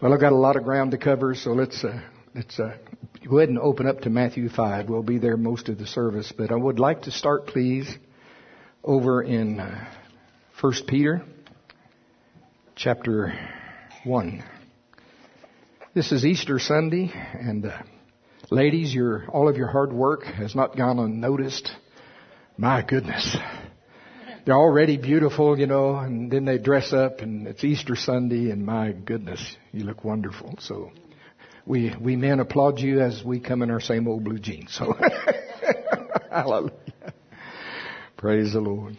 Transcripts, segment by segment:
Well, I've got a lot of ground to cover, so let's go ahead and open up to Matthew 5. We'll be there most of the service, but I would like to start, please, over in 1 Peter chapter 1. This is Easter Sunday, and ladies, all of your hard work has not gone unnoticed. My goodness. They're already beautiful, and then they dress up, and it's Easter Sunday, and my goodness, you look wonderful. So we men applaud you as we come in our same old blue jeans. So hallelujah. Praise the Lord.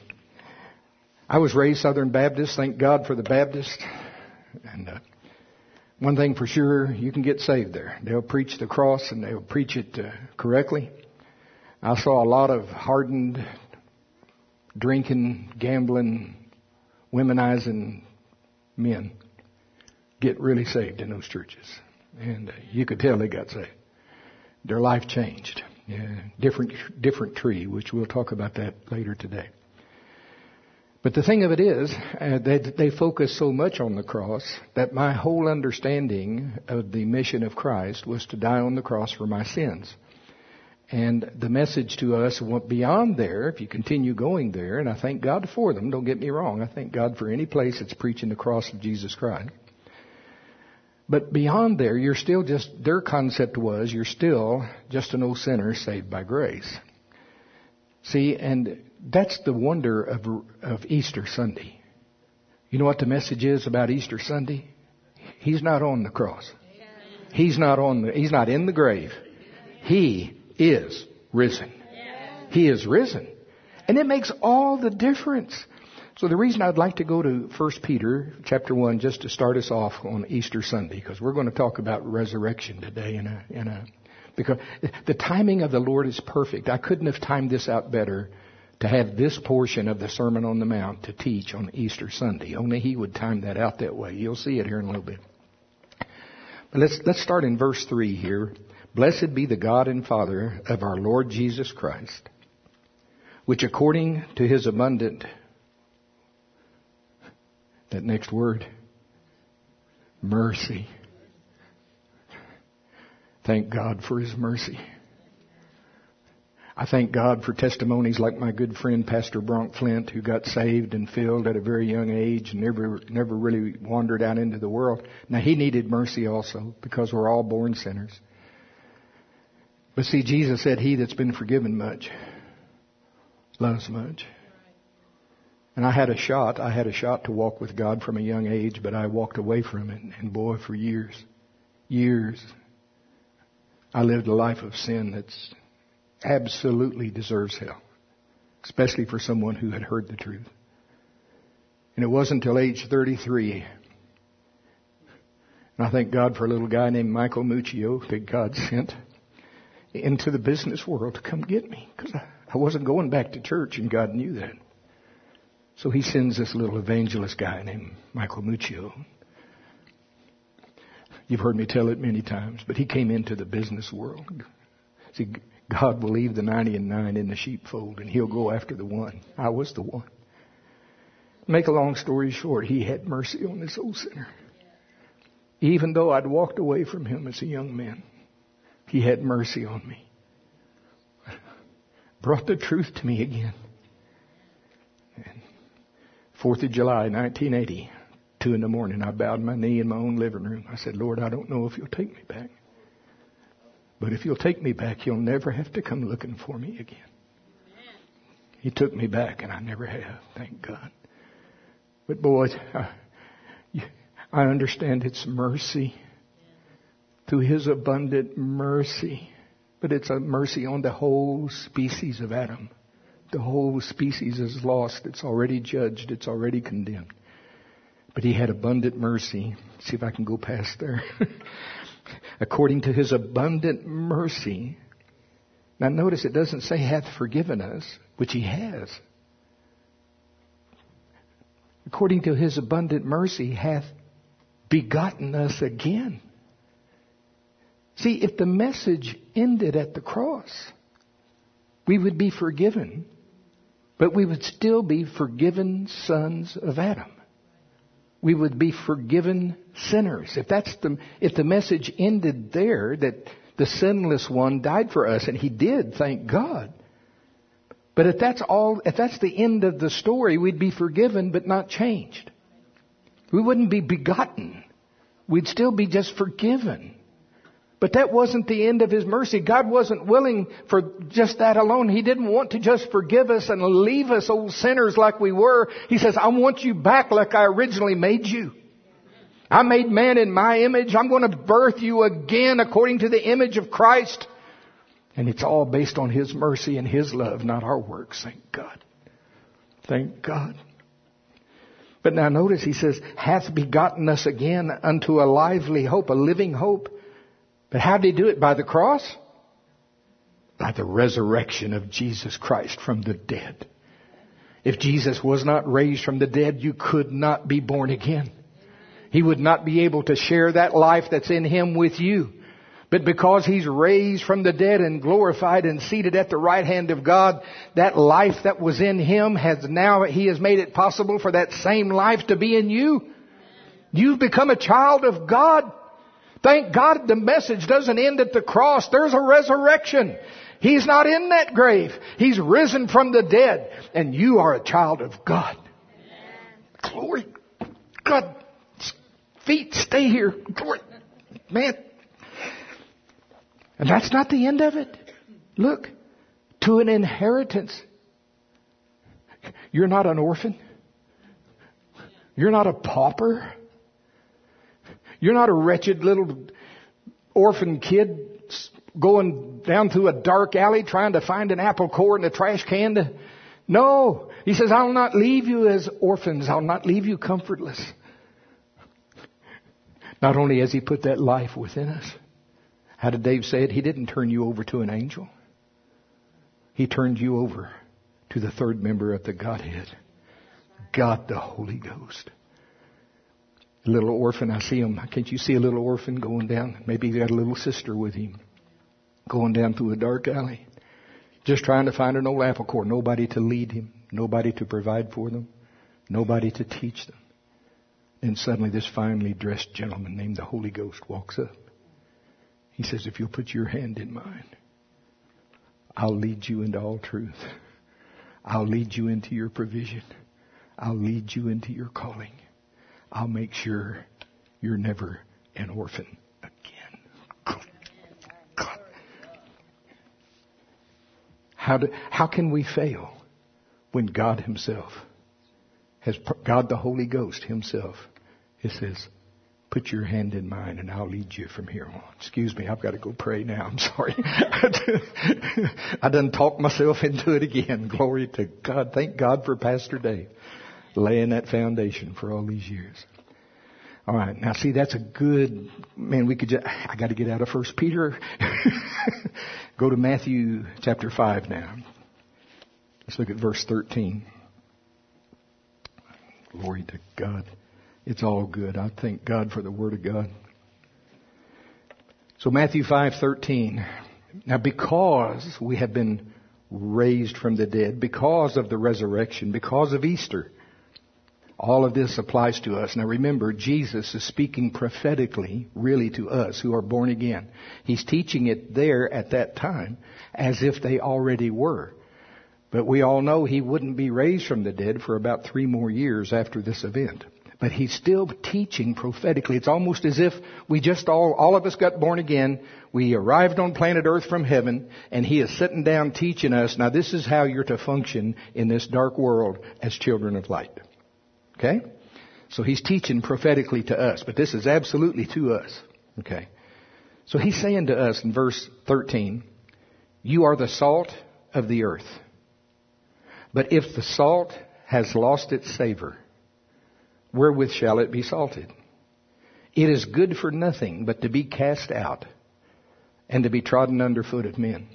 I was raised Southern Baptist. Thank God for the Baptist. And one thing for sure, you can get saved there. They'll preach the cross, and they'll preach it correctly. I saw a lot of hardened, drinking, gambling, womenizing men get really saved in those churches. And you could tell they got saved. Their life changed. Yeah, different tree, which we'll talk about that later today. But the thing of it is, they focus so much on the cross that my whole understanding of the mission of Christ was to die on the cross for my sins. And the message to us went beyond there, if you continue going there, and I thank God for them, don't get me wrong. I thank God for any place that's preaching the cross of Jesus Christ. But beyond there, you're still their concept was, you're still just an old sinner saved by grace. See, and that's the wonder of Easter Sunday. You know what the message is about Easter Sunday? He's not on the cross. He's not in the grave. He is risen. He is risen. And it makes all the difference. So the reason I'd like to go to 1 Peter chapter 1 just to start us off on Easter Sunday, because we're going to talk about resurrection today because the timing of the Lord is perfect. I couldn't have timed this out better to have this portion of the Sermon on the Mount to teach on Easter Sunday. Only He would time that out that way. You'll see it here in a little bit. But let's start in verse 3 here. Blessed be the God and Father of our Lord Jesus Christ, which according to His abundant, that next word, mercy. Thank God for His mercy. I thank God for testimonies like my good friend Pastor Bronk Flint, who got saved and filled at a very young age and never really wandered out into the world. Now he needed mercy also because we're all born sinners. But see, Jesus said, he that's been forgiven much loves much. And I had a shot to walk with God from a young age, but I walked away from it. And boy, for years, I lived a life of sin that's absolutely deserves hell, especially for someone who had heard the truth. And it wasn't until age 33, and I thank God for a little guy named Michael Muccio that God sent into the business world to come get me, because I wasn't going back to church, and God knew that. So He sends this little evangelist guy named Michael Muccio. You've heard me tell it many times, but he came into the business world. See, God will leave the 99 in the sheepfold, and He'll go after the one. I was the one. Make a long story short, He had mercy on this old sinner. Even though I'd walked away from Him as a young man, He had mercy on me. Brought the truth to me again. And 4th of July, 1980, 2 in the morning, I bowed my knee in my own living room. I said, Lord, I don't know if You'll take me back. But if You'll take me back, You'll never have to come looking for me again. He took me back, and I never have. Thank God. But boy, I understand it's mercy. Through His abundant mercy. But it's a mercy on the whole species of Adam. The whole species is lost. It's already judged. It's already condemned. But He had abundant mercy. See if I can go past there. According to His abundant mercy. Now notice it doesn't say hath forgiven us, which He has. According to His abundant mercy hath begotten us again. See, if the message ended at the cross, we would be forgiven, but we would still be forgiven sons of Adam. we would be forgiven sinners. If the message ended there, that the sinless one died for us, and he did, thank God. But if that's the end of the story, we'd be forgiven but not changed. We wouldn't be begotten. We'd still be just forgiven. But that wasn't the end of His mercy. God wasn't willing for just that alone. He didn't want to just forgive us and leave us old sinners like we were. He says, I want you back like I originally made you. I made man in my image. I'm going to birth you again according to the image of Christ. And it's all based on His mercy and His love, not our works. Thank God. Thank God. But now notice He says, hath begotten us again unto a lively hope, a living hope. But how did He do it? By the cross? By the resurrection of Jesus Christ from the dead. If Jesus was not raised from the dead, you could not be born again. He would not be able to share that life that's in Him with you. But because He's raised from the dead and glorified and seated at the right hand of God, that life that was in Him He has made it possible for that same life to be in you. You've become a child of God. Thank God the message doesn't end at the cross. There's a resurrection. He's not in that grave. He's risen from the dead. And you are a child of God. Glory. God. Feet, stay here. Glory. Man. And that's not the end of it. Look. To an inheritance. You're not an orphan. You're not a pauper. You're not a wretched little orphan kid going down through a dark alley trying to find an apple core in a trash can. No. He says, I'll not leave you as orphans. I'll not leave you comfortless. Not only has He put that life within us. How did Dave say it? He didn't turn you over to an angel. He turned you over to the third member of the Godhead. God the Holy Ghost. A little orphan, I see him. Can't you see a little orphan going down? Maybe he got a little sister with him. Going down through a dark alley. Just trying to find an old apple core. Nobody to lead him. Nobody to provide for them. Nobody to teach them. And suddenly this finely dressed gentleman named the Holy Ghost walks up. He says, if you'll put your hand in mine, I'll lead you into all truth. I'll lead you into your provision. I'll lead you into your calling. I'll make sure you're never an orphan again. God. How can we fail when God Himself God the Holy Ghost Himself, He says, put your hand in mine and I'll lead you from here on. Excuse me, I've got to go pray now. I'm sorry. I done talked myself into it again. Glory to God. Thank God for Pastor Dave laying that foundation for all these years. All right. Now see, that's a good, man, I got to get out of 1 Peter. Go to Matthew chapter 5 now. Let's look at verse 13. Glory to God. It's all good. I thank God for the Word of God. So Matthew 5:13. Now because we have been raised from the dead, because of the resurrection, because of Easter, all of this applies to us. Now remember, Jesus is speaking prophetically, really to us who are born again. He's teaching it there at that time as if they already were. But we all know He wouldn't be raised from the dead for about 3 more years after this event. But He's still teaching prophetically. It's almost as if we just all of us got born again. We arrived on planet Earth from heaven, and He is sitting down teaching us, now this is how you're to function in this dark world as children of light. Okay? So He's teaching prophetically to us, but this is absolutely to us. Okay? So He's saying to us in verse 13, you are the salt of the earth. But if the salt has lost its savor, wherewith shall it be salted? It is good for nothing but to be cast out and to be trodden underfoot of men.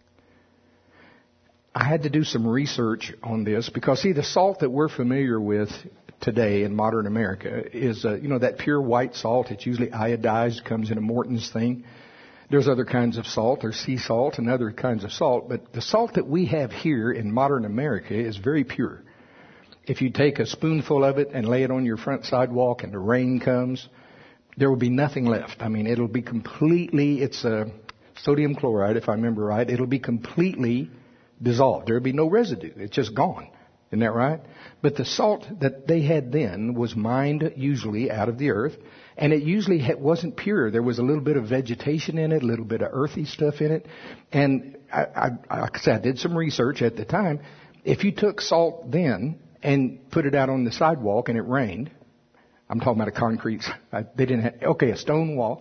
I had to do some research on this because, see, the salt that we're familiar with today in modern America is, that pure white salt. It's usually iodized, comes in a Morton's thing. There's other kinds of salt. There's sea salt and other kinds of salt. But the salt that we have here in modern America is very pure. if you take a spoonful of it and lay it on your front sidewalk and the rain comes, there will be nothing left. I mean, it'll be completely, it's sodium chloride, if I remember right. It'll be completely dissolved. There'll be no residue. It's just gone. Isn't that right? But the salt that they had then was mined usually out of the earth, and it usually wasn't pure. There was a little bit of vegetation in it, a little bit of earthy stuff in it. And like I said, I did some research at the time. If you took salt then and put it out on the sidewalk and it rained, I'm talking about a concrete, they didn't have, okay, a stone walk,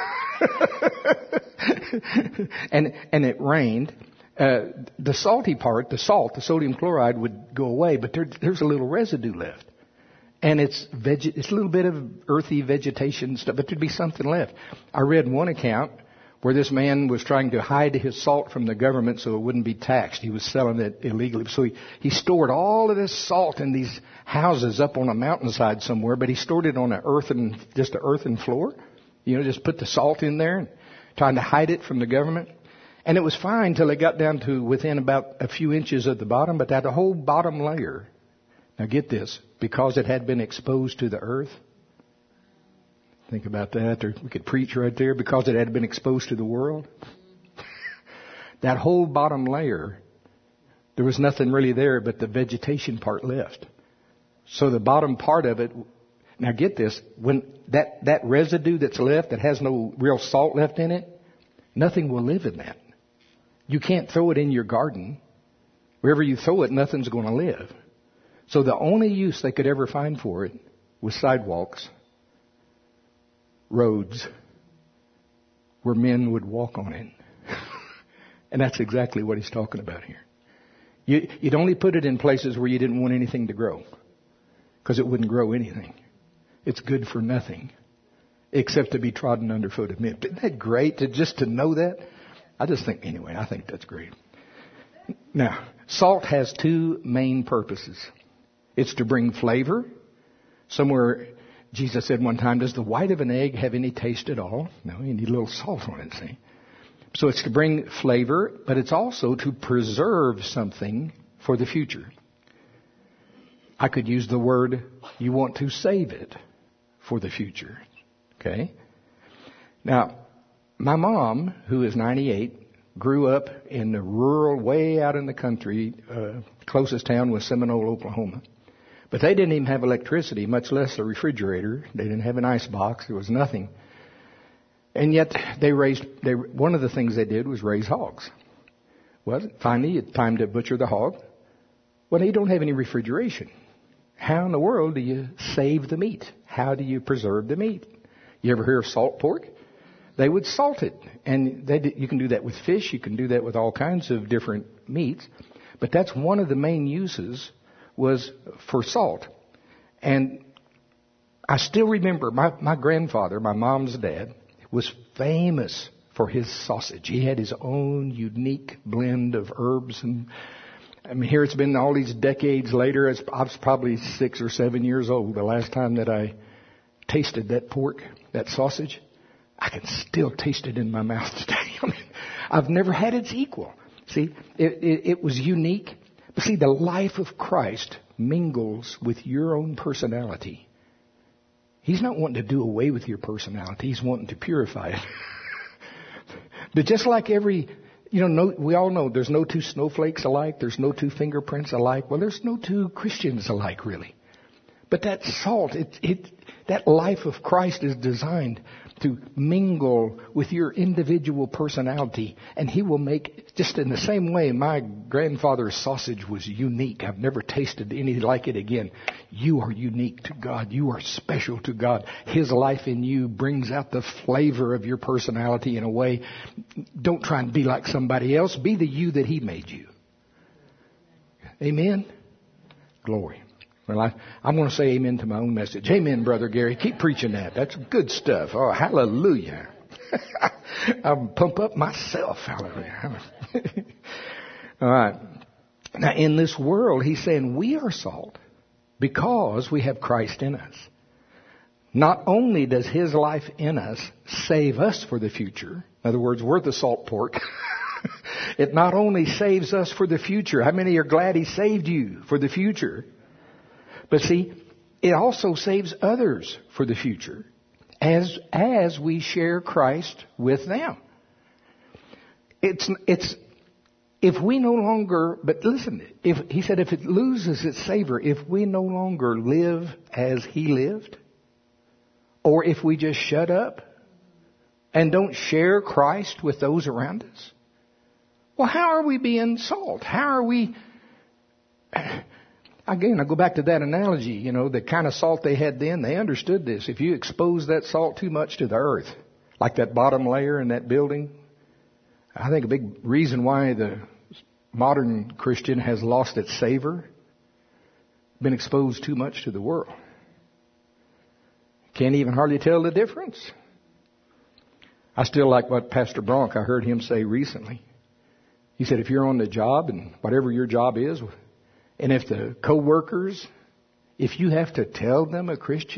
and it rained, the salty part, the sodium chloride would go away, but there's a little residue left. And it's a little bit of earthy vegetation stuff, but there'd be something left. I read one account where this man was trying to hide his salt from the government so it wouldn't be taxed. He was selling it illegally. So he stored all of this salt in these houses up on a mountainside somewhere, but he stored it on just an earthen floor. Just put the salt in there and trying to hide it from the government. And it was fine till it got down to within about a few inches of the bottom, but that whole bottom layer, now get this, because it had been exposed to the earth. Think about that. We could preach right there. Because it had been exposed to the world. That whole bottom layer, there was nothing really there but the vegetation part left. So the bottom part of it, now get this, when that residue that's left that has no real salt left in it, nothing will live in that. You can't throw it in your garden. Wherever you throw it, nothing's going to live. So the only use they could ever find for it was sidewalks, roads, where men would walk on it. And that's exactly what he's talking about here. You'd only put it in places where you didn't want anything to grow, because it wouldn't grow anything. It's good for nothing except to be trodden underfoot of men. Isn't that great just to know that? I think that's great. Now, salt has two main purposes. It's to bring flavor. Somewhere Jesus said one time, does the white of an egg have any taste at all? No, you need a little salt on it, see? So it's to bring flavor, but it's also to preserve something for the future. I could use the word, you want to save it for the future. Okay? Now, my mom, who is 98, grew up in the rural, way out in the country. Closest town was Seminole, Oklahoma. But they didn't even have electricity, much less a refrigerator. They didn't have an ice box. There was nothing. And yet one of the things they did was raise hogs. Well, finally, it's time to butcher the hog. Well, you don't have any refrigeration. How in the world do you save the meat? How do you preserve the meat? You ever hear of salt pork? They would salt it. And you can do that with fish. You can do that with all kinds of different meats. But that's one of the main uses was for salt. And I still remember my grandfather, my mom's dad, was famous for his sausage. He had his own unique blend of herbs. And I mean, here it's been all these decades later. I was probably 6 or 7 years old the last time that I tasted that pork, that sausage. I can still taste it in my mouth today. I mean, I've never had its equal. See, it was unique. But see, the life of Christ mingles with your own personality. He's not wanting to do away with your personality. He's wanting to purify it. But just like we all know there's no two snowflakes alike. There's no two fingerprints alike. Well, there's no two Christians alike, really. But that salt, that life of Christ is designed to mingle with your individual personality. And He will make, just in the same way my grandfather's sausage was unique. I've never tasted any like it again. You are unique to God. You are special to God. His life in you brings out the flavor of your personality in a way. Don't try and be like somebody else. Be the you that He made you. Amen? Glory. Well, I'm going to say amen to my own message. Amen, Brother Gary. Keep preaching that. That's good stuff. Oh, hallelujah. I'll pump up myself. Hallelujah. All right. Now, in this world, he's saying we are salt because we have Christ in us. Not only does His life in us save us for the future. In other words, we're the salt pork. It not only saves us for the future. How many are glad He saved you for the future? But see, it also saves others for the future as we share Christ with them. It's if we no longer, but listen, he said if it loses its savor, if we no longer live as he lived, or if we just shut up and don't share Christ with those around us, well, how are we being salt? How are we... Again, I go back to that analogy, the kind of salt they had then, they understood this. If you expose that salt too much to the earth, like that bottom layer in that building, I think a big reason why the modern Christian has lost its savor, been exposed too much to the world. Can't even hardly tell the difference. I still like what Pastor Bronk, I heard him say recently. He said, if you're on the job, and whatever your job is, and if the co-workers, if you have to tell them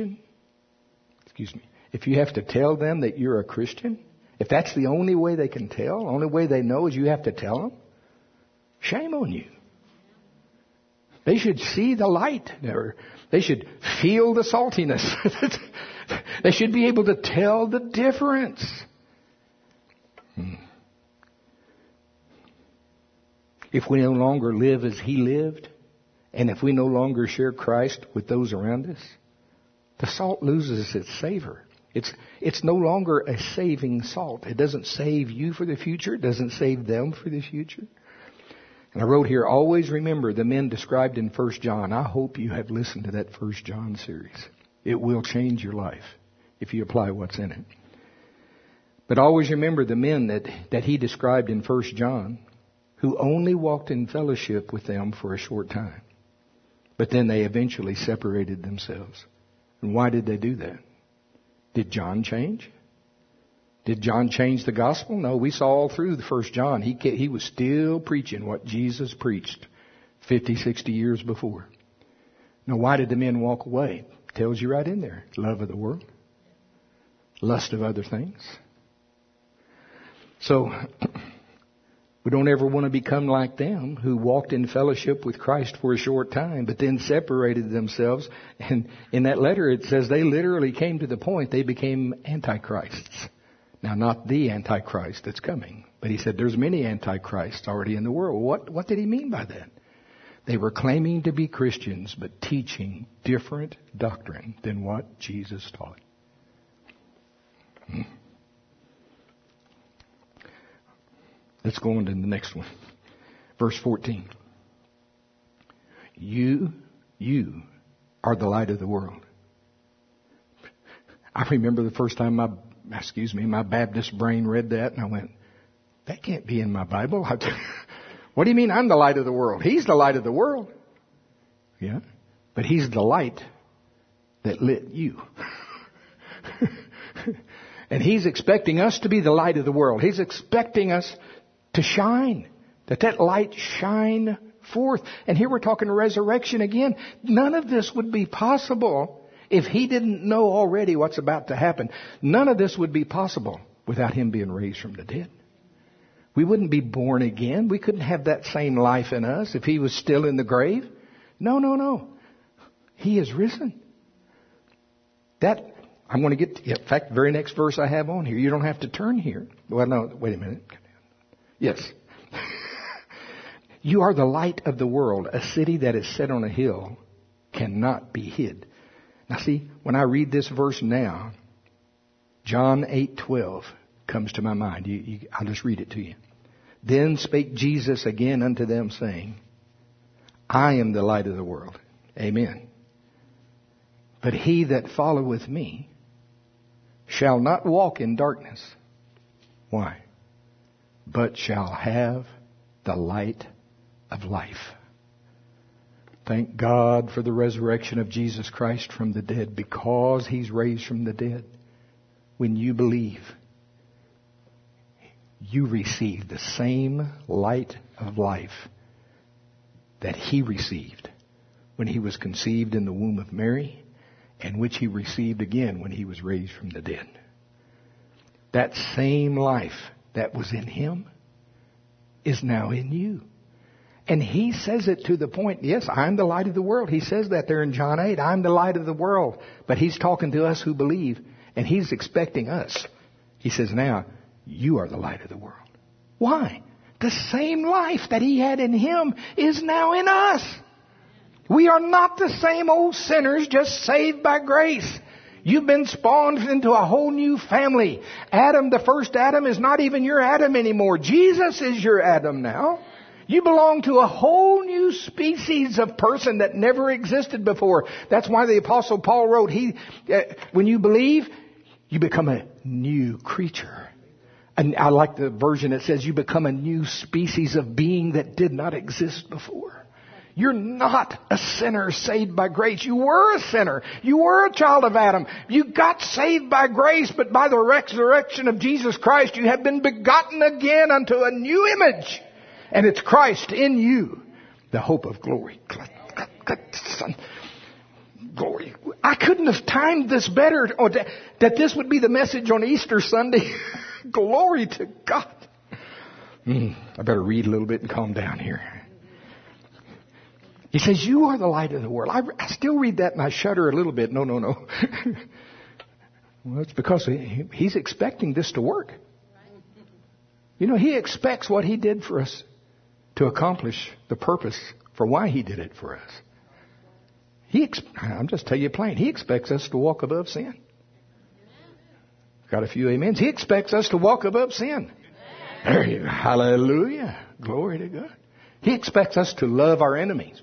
if you have to tell them that you're a Christian, if that's the only way they can tell, the only way they know is you have to tell them, shame on you. They should see the light, or they should feel the saltiness. They should be able to tell the difference. If we no longer live as he lived, and if we no longer share Christ with those around us, the salt loses its savor. It's no longer a saving salt. It doesn't save you for the future. It doesn't save them for the future. And I wrote here, always remember the men described in 1 John. I hope you have listened to that 1 John series. It will change your life if you apply what's in it. But always remember the men that he described in 1 John, who only walked in fellowship with them for a short time. But then they eventually separated themselves. And why did they do that? Did John change? Did John change the gospel? No, we saw all through the 1 John. He was still preaching what Jesus preached 50, 60 years before. Now, why did the men walk away? Tells you right in there. Love of the world. Lust of other things. So, we don't ever want to become like them who walked in fellowship with Christ for a short time, but then separated themselves. And in that letter it says they literally came to the point they became antichrists. Now, not the Antichrist that's coming, but he said there's many Antichrists already in the world. What did he mean by that? They were claiming to be Christians, but teaching different doctrine than what Jesus taught. Let's go on to the next one. Verse 14. You are the light of the world. I remember the first time my Baptist brain read that, and I went, that can't be in my Bible. What do you mean I'm the light of the world? He's the light of the world. Yeah, but he's the light that lit you. And he's expecting us to be the light of the world. He's expecting us to shine, that light shine forth. And here we're talking resurrection again. None of this would be possible if he didn't know already what's about to happen. None of this would be possible without him being raised from the dead. We wouldn't be born again. We couldn't have that same life in us if he was still in the grave. No. He is risen. I'm going to get to, in fact, the very next verse I have on here. You don't have to turn here. Well, no, wait a minute. Yes. You are the light of the world. A city that is set on a hill cannot be hid. Now see, when I read this verse now, John 8:12 comes to my mind. I'll just read it to you. Then spake Jesus again unto them, saying, I am the light of the world. Amen. But he that followeth me shall not walk in darkness. Why? But shall have the light of life. Thank God for the resurrection of Jesus Christ from the dead, because he's raised from the dead. When you believe, you receive the same light of life that he received when he was conceived in the womb of Mary, and which he received again when he was raised from the dead. That same life that was in him is now in you. And he says it to the point, yes, I'm the light of the world. He says that there in John 8, I'm the light of the world. But he's talking to us who believe, and he's expecting us. He says, now, you are the light of the world. Why? The same life that he had in him is now in us. We are not the same old sinners just saved by grace. You've been spawned into a whole new family. Adam, the first Adam, is not even your Adam anymore. Jesus is your Adam now. You belong to a whole new species of person that never existed before. That's why the Apostle Paul wrote, when you believe, you become a new creature. And I like the version that says you become a new species of being that did not exist before. You're not a sinner saved by grace. You were a sinner. You were a child of Adam. You got saved by grace, but by the resurrection of Jesus Christ, you have been begotten again unto a new image. And it's Christ in you, the hope of glory. Glory. I couldn't have timed this better, or that this would be the message on Easter Sunday. Glory to God. I better read a little bit and calm down here. He says, you are the light of the world. I still read that and I shudder a little bit. No. Well, it's because he's expecting this to work. You know, he expects what he did for us to accomplish the purpose for why he did it for us. I'm just telling you plain. He expects us to walk above sin. Got a few amens. He expects us to walk above sin. There you go. Hallelujah. Glory to God. He expects us to love our enemies.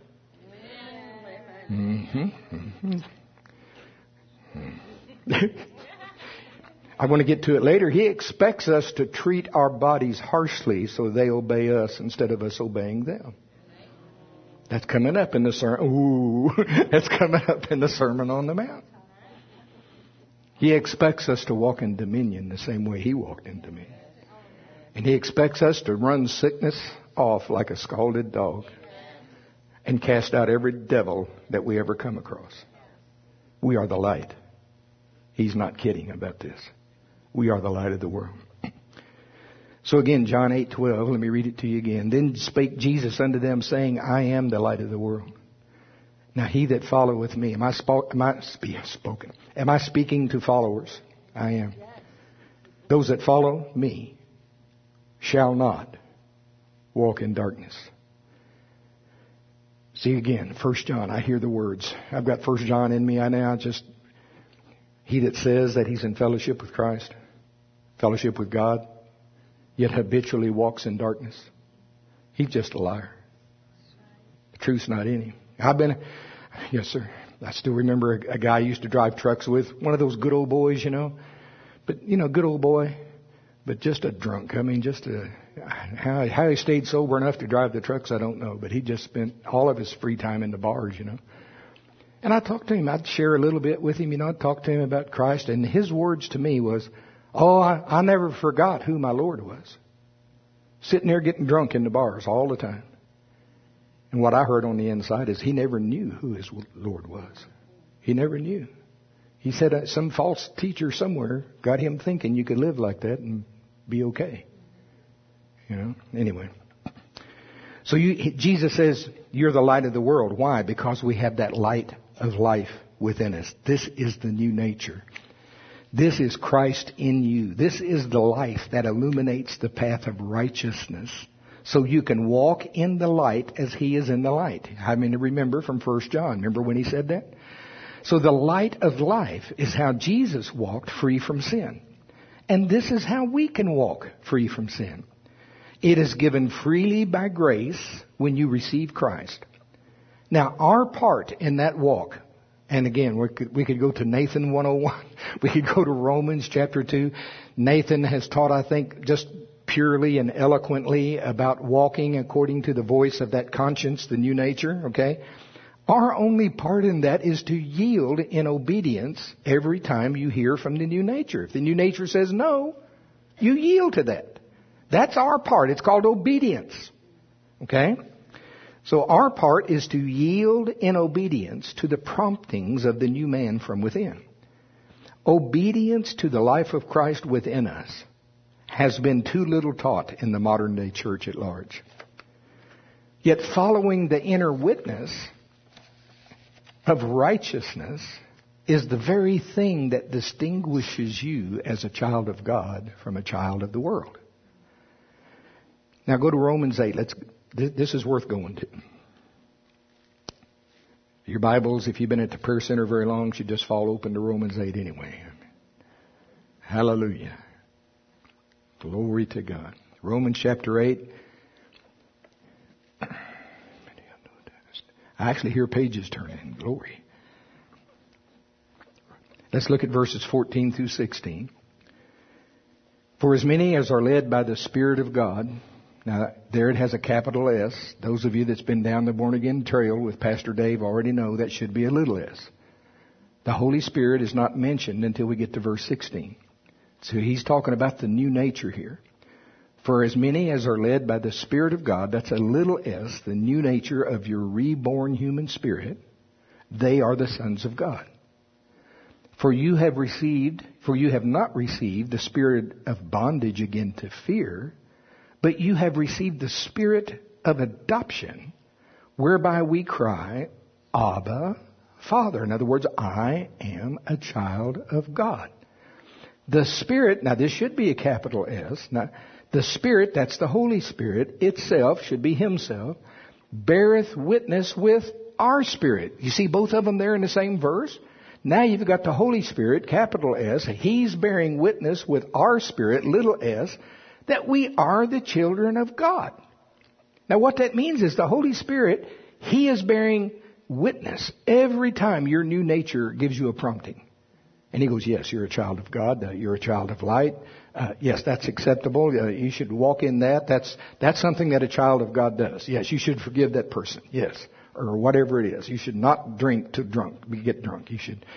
I want to get to it later. He expects us to treat our bodies harshly so they obey us instead of us obeying them. That's coming up in the sermon. That's coming up in the Sermon on the Mount. He expects us to walk in dominion the same way he walked in dominion. And he expects us to run sickness off like a scalded dog and cast out every devil that we ever come across. We are the light. He's not kidding about this. We are the light of the world. So again, John 8:12, let me read it to you again. Then spake Jesus unto them, saying, I am the light of the world. Now he that followeth me, am I speaking to followers? I am. Those that follow me shall not walk in darkness. See again, 1 John, I hear the words. I've got 1 John in me. He that says that he's in fellowship with Christ, fellowship with God, yet habitually walks in darkness, he's just a liar. The truth's not in him. Yes, sir. I still remember a guy I used to drive trucks with, one of those good old boys, But, good old boy, but just a drunk. How he stayed sober enough to drive the trucks, I don't know. But he just spent all of his free time in the bars, And I talked to him. I'd share a little bit with him, I'd talk to him about Christ. And his words to me was, I never forgot who my Lord was. Sitting there getting drunk in the bars all the time. And what I heard on the inside is he never knew who his Lord was. He never knew. He said some false teacher somewhere got him thinking you could live like that and be okay. Anyway. So Jesus says, you're the light of the world. Why? Because we have that light of life within us. This is the new nature. This is Christ in you. This is the life that illuminates the path of righteousness. So you can walk in the light as he is in the light. Remember from 1 John. Remember when he said that? So the light of life is how Jesus walked free from sin. And this is how we can walk free from sin. It is given freely by grace when you receive Christ. Now, our part in that walk, and again, we could go to Nathan 101. We could go to Romans chapter 2. Nathan has taught, I think, just purely and eloquently about walking according to the voice of that conscience, the new nature, okay? Our only part in that is to yield in obedience every time you hear from the new nature. If the new nature says no, you yield to that. That's our part. It's called obedience. Okay? So our part is to yield in obedience to the promptings of the new man from within. Obedience to the life of Christ within us has been too little taught in the modern day church at large. Yet following the inner witness of righteousness is the very thing that distinguishes you as a child of God from a child of the world. Now go to Romans 8. This is worth going to. Your Bibles, if you've been at the prayer center very long, should just fall open to Romans 8 anyway. Hallelujah. Glory to God. Romans chapter 8. I actually hear pages turning. Glory. Let's look at verses 14 through 16. For as many as are led by the Spirit of God. Now, there it has a capital S. Those of you that's been down the born-again trail with Pastor Dave already know that should be a little s. The Holy Spirit is not mentioned until we get to verse 16. So he's talking about the new nature here. For as many as are led by the Spirit of God, that's a little s, the new nature of your reborn human spirit, they are the sons of God. For you have not received the spirit of bondage again to fear, but you have received the spirit of adoption, whereby we cry, Abba, Father. In other words, I am a child of God. The Spirit, now this should be a capital S. Now, the Spirit, that's the Holy Spirit, itself, should be Himself, beareth witness with our spirit. You see both of them there in the same verse? Now you've got the Holy Spirit, capital S. He's bearing witness with our spirit, little s, that we are the children of God. Now what that means is the Holy Spirit, He is bearing witness every time your new nature gives you a prompting. And He goes, yes, you're a child of God. You're a child of light. Yes, that's acceptable. You should walk in that. That's something that a child of God does. Yes, you should forgive that person. Yes. Or whatever it is. You should not drink to get drunk. You should,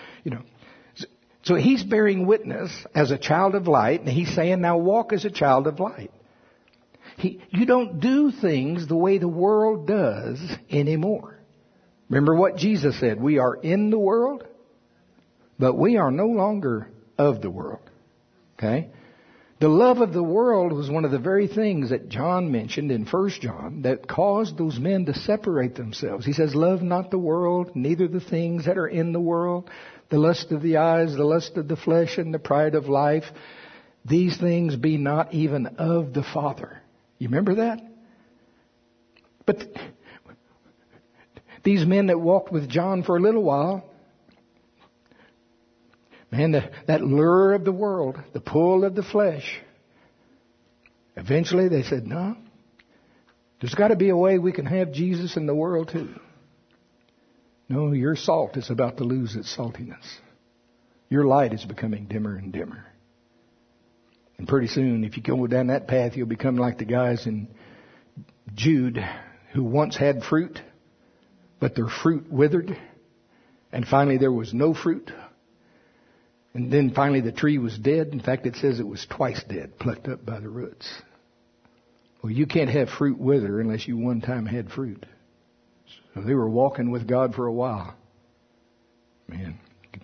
So He's bearing witness as a child of light, and He's saying, now walk as a child of light. You don't do things the way the world does anymore. Remember what Jesus said, we are in the world, but we are no longer of the world. Okay? The love of the world was one of the very things that John mentioned in 1 John that caused those men to separate themselves. He says, love not the world, neither the things that are in the world, the lust of the eyes, the lust of the flesh, and the pride of life. These things be not even of the Father. You remember that? But these men that walked with John for a little while, man, that lure of the world, the pull of the flesh. Eventually they said, no, there's got to be a way we can have Jesus in the world too. No, your salt is about to lose its saltiness. Your light is becoming dimmer and dimmer. And pretty soon, if you go down that path, you'll become like the guys in Jude who once had fruit, but their fruit withered. And finally there was no fruit. And then finally the tree was dead. In fact, it says it was twice dead, plucked up by the roots. Well, you can't have fruit wither unless you one time had fruit. So they were walking with God for a while. Man,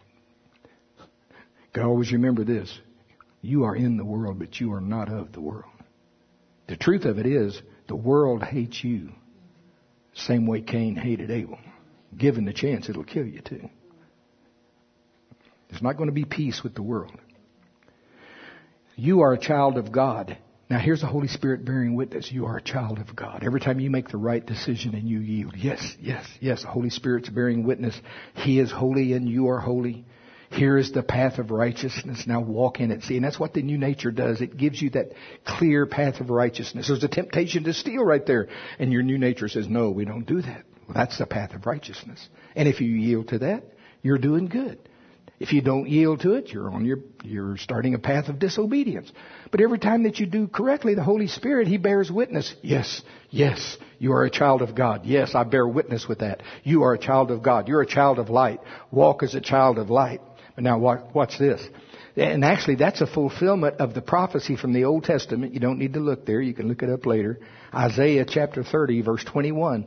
God, always remember this. You are in the world, but you are not of the world. The truth of it is, the world hates you. Same way Cain hated Abel. Given the chance, it'll kill you too. There's not going to be peace with the world. You are a child of God. Now here's the Holy Spirit bearing witness. You are a child of God. Every time you make the right decision and you yield. Yes, yes, yes. The Holy Spirit's bearing witness. He is holy and you are holy. Here is the path of righteousness. Now walk in it. See, and that's what the new nature does. It gives you that clear path of righteousness. There's a temptation to steal right there. And your new nature says, no, we don't do that. Well, that's the path of righteousness. And if you yield to that, you're doing good. If you don't yield to it, you're starting a path of disobedience. But every time that you do correctly, the Holy Spirit, He bears witness. Yes, yes, you are a child of God. Yes, I bear witness with that. You are a child of God. You're a child of light. Walk as a child of light. But now watch this. And actually, that's a fulfillment of the prophecy from the Old Testament. You don't need to look there. You can look it up later. Isaiah chapter 30, verse 21.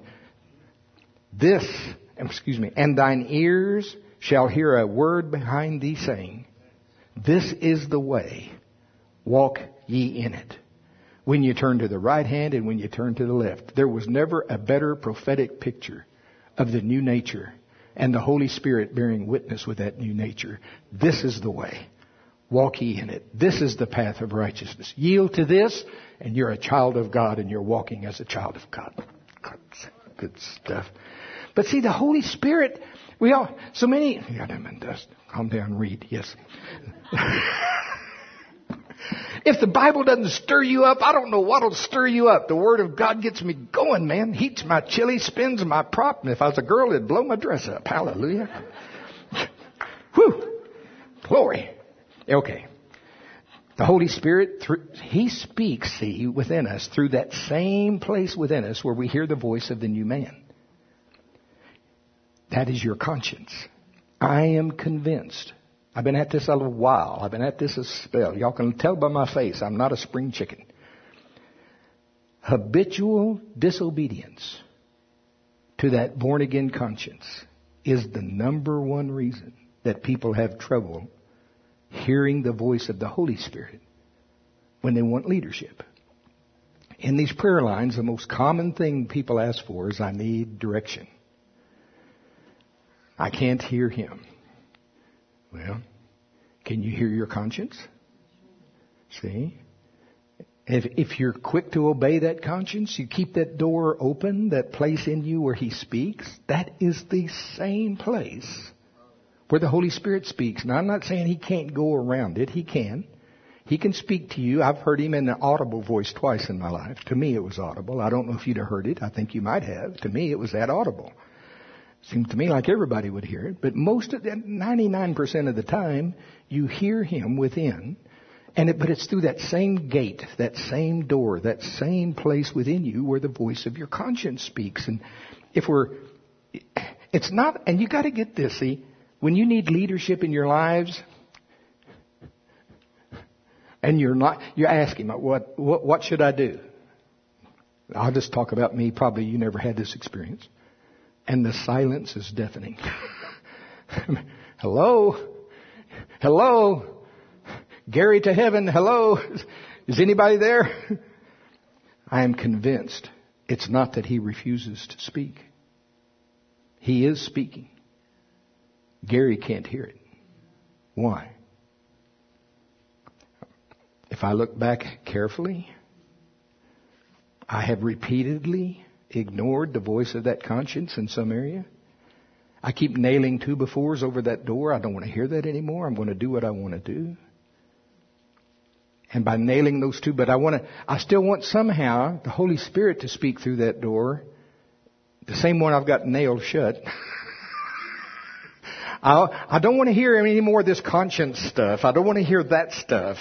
And thine ears shall hear a word behind thee saying, this is the way, walk ye in it. when you turn to the right hand and when you turn to the left. There was never a better prophetic picture of the new nature and the Holy Spirit bearing witness with that new nature. This is the way. Walk ye in it. This is the path of righteousness. Yield to this, and you're a child of God, and you're walking as a child of God. Good stuff. But see, the Holy Spirit, calm down, read, yes. If the Bible doesn't stir you up, I don't know what'll stir you up. The Word of God gets me going, man. Heats my chili, spins my prop, and if I was a girl, it'd blow my dress up. Hallelujah. Whew. Glory. Okay. The Holy Spirit, He speaks, see, within us through that same place within us where we hear the voice of the new man. That is your conscience. I am convinced. I've been at this a little while. I've been at this a spell. Y'all can tell by my face, I'm not a spring chicken. Habitual disobedience to that born-again conscience is the number one reason that people have trouble hearing the voice of the Holy Spirit when they want leadership. In these prayer lines, the most common thing people ask for is, I need direction. I can't hear Him. Well, can you hear your conscience? See? If you're quick to obey that conscience, you keep that door open, that place in you where He speaks, that is the same place where the Holy Spirit speaks. Now, I'm not saying He can't go around it. He can. He can speak to you. I've heard Him in an audible voice twice in my life. To me, it was audible. I don't know if you'd have heard it. I think you might have. To me, it was that audible. Seemed to me like everybody would hear it. But 99% of the time, you hear Him within. But it's through that same gate, that same door, that same place within you where the voice of your conscience speaks. And it's not, and you got to get this, see, when you need leadership in your lives, and you're asking, what should I do? I'll just talk about me. Probably you never had this experience. And the silence is deafening. Hello? Hello? Gary to heaven, hello? Is anybody there? I am convinced it's not that He refuses to speak. He is speaking. Gary can't hear it. Why? If I look back carefully, I have repeatedly ignored the voice of that conscience in some area. I keep nailing 2x4s over that door. I don't want to hear that anymore. I'm going to do what I want to do. And by nailing those two, but I still want somehow the Holy Spirit to speak through that door, the same one I've got nailed shut. I don't want to hear any more of this conscience stuff. I don't want to hear that stuff.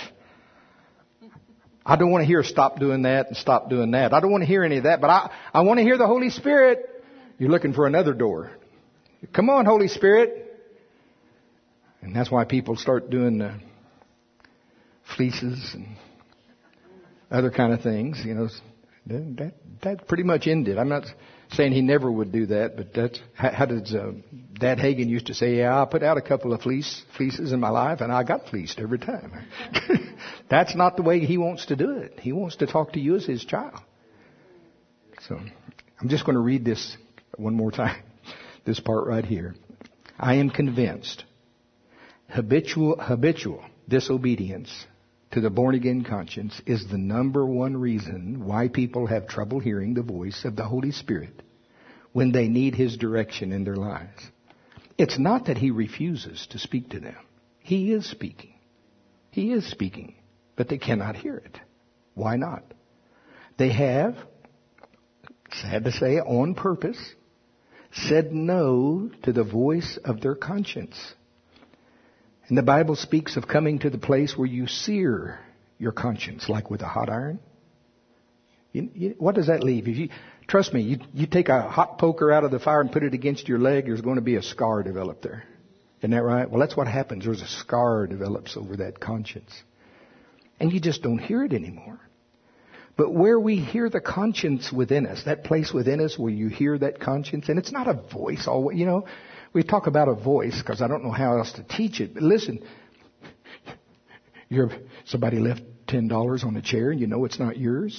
I don't want to hear stop doing that and stop doing that. I don't want to hear any of that, but I want to hear the Holy Spirit. You're looking for another door. Come on, Holy Spirit. And that's why people start doing fleeces and other kind of things. You know, that pretty much ended. I'm not saying he never would do that, but that's how did Dad Hagin used to say, yeah, I put out a couple of fleeces in my life and I got fleeced every time. That's not the way He wants to do it. He wants to talk to you as His child. So I'm just going to read this one more time. This part right here. I am convinced habitual disobedience to the born-again conscience is the number one reason why people have trouble hearing the voice of the Holy Spirit when they need His direction in their lives. It's not that He refuses to speak to them. He is speaking. He is speaking, but they cannot hear it. Why not? They have, sad to say, on purpose, said no to the voice of their conscience. And the Bible speaks of coming to the place where you sear your conscience, like with a hot iron. What does that leave? Trust me, you take a hot poker out of the fire and put it against your leg, there's going to be a scar developed there. Isn't that right? Well, that's what happens. There's a scar develops over that conscience. And you just don't hear it anymore. But where we hear the conscience within us, that place within us where you hear that conscience, and it's not a voice always, we talk about a voice because I don't know how else to teach it. But listen, somebody left $10 on a chair and you know it's not yours.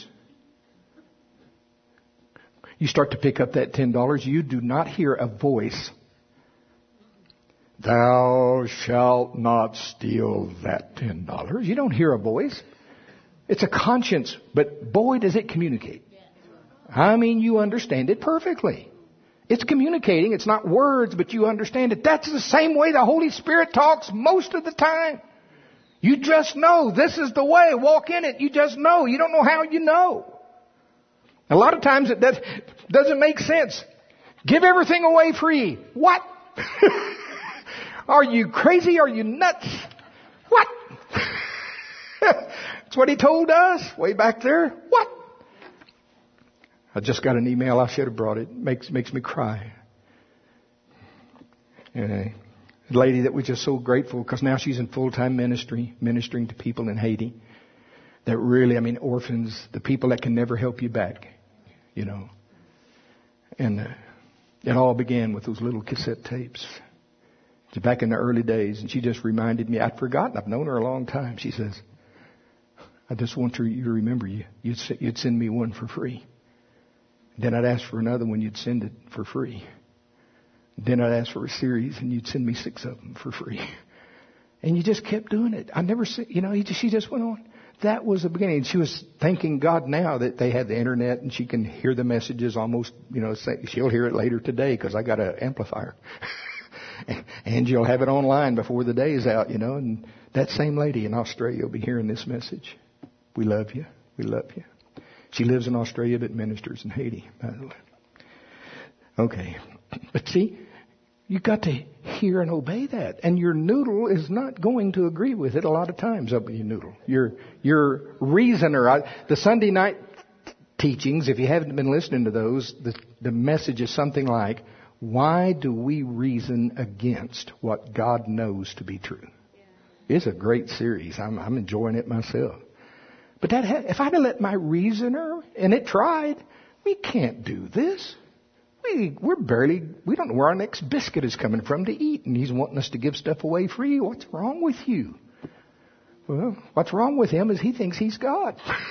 You start to pick up that $10. You do not hear a voice. Thou shalt not steal that $10. You don't hear a voice. It's a conscience, but boy, does it communicate. I mean, you understand it perfectly. It's communicating. It's not words, but you understand it. That's the same way the Holy Spirit talks most of the time. You just know this is the way. Walk in it. You just know. You don't know how you know. A lot of times it doesn't make sense. Give everything away free. What? Are you crazy? Are you nuts? What? That's what he told us way back there. What? I just got an email. I should have brought it. Makes me cry. A lady that was just so grateful because now she's in full-time ministry, ministering to people in Haiti. That really, orphans, the people that can never help you back, And it all began with those little cassette tapes. It's back in the early days, and she just reminded me. I'd forgotten. I've known her a long time. She says, I just want you to remember you'd send me one for free. Then I'd ask for another one, you'd send it for free. Then I'd ask for a series, and you'd send me 6 of them for free. And you just kept doing it. I never said, she just went on. That was the beginning. She was thanking God now that they had the internet and she can hear the messages almost, she'll hear it later today because I got an amplifier. And you'll have it online before the day is out, and that same lady in Australia will be hearing this message. We love you. We love you. She lives in Australia but ministers in Haiti, by the way. Okay. But see, you got to hear and obey that. And your noodle is not going to agree with it a lot of times, your noodle. Your reasoner. The Sunday night teachings, if you haven't been listening to those, the message is something like, why do we reason against what God knows to be true? It's a great series. I'm enjoying it myself. But if I'd have let my reasoner, and it tried, we can't do this. We don't know where our next biscuit is coming from to eat, and he's wanting us to give stuff away free. What's wrong with you? Well, what's wrong with him is he thinks he's God.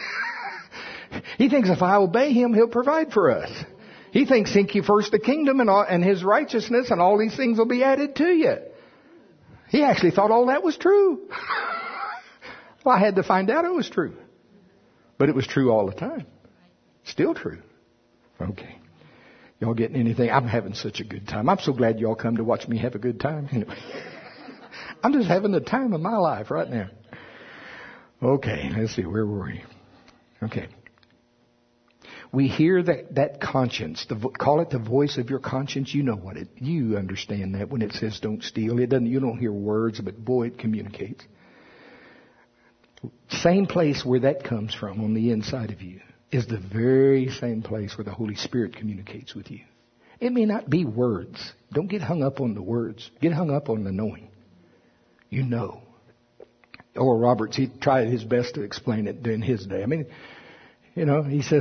He thinks if I obey him, he'll provide for us. He thinks seek ye first the kingdom and his righteousness, and all these things will be added to you. He actually thought all that was true. Well, I had to find out it was true. But it was true all the time. Still true. Okay. Y'all getting anything? I'm having such a good time. I'm so glad y'all come to watch me have a good time. Anyway, I'm just having the time of my life right now. Okay, let's see. Where were we? Okay. We hear that conscience. Call it the voice of your conscience. You know what you understand that when it says don't steal. You don't hear words, but boy, it communicates. Same place where that comes from on the inside of you is the very same place where the Holy Spirit communicates with you. It may not be words. Don't get hung up on the words. Get hung up on the knowing. You know. Oral Roberts, he tried his best to explain it in his day. He says,